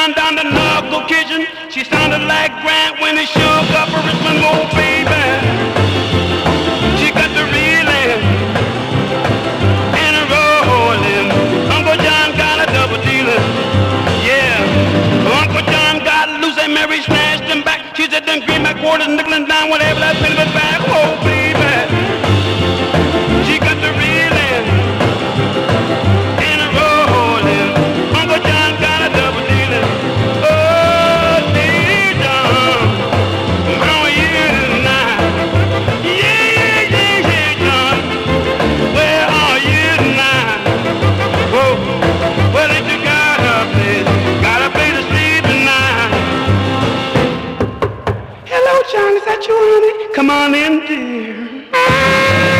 on down the Knuckle Kitchen. She sounded like Grant when he shook up her Richmond old baby. She got the reeling and a rolling. Uncle John got a double dealing. Yeah, Uncle John got loose and Mary snatched him back. She said, "Them greenback quarters, nickel and dime, whatever, that's been it back, oh baby." She got the reeling and a rolling. Uncle John got a double dealing. Oh, dear John, how are you tonight? Yeah, yeah, yeah, John, where are you tonight? Whoa, well, ain't you got a place to sleep tonight? Hello, John, is that you, honey? Come on in, dear.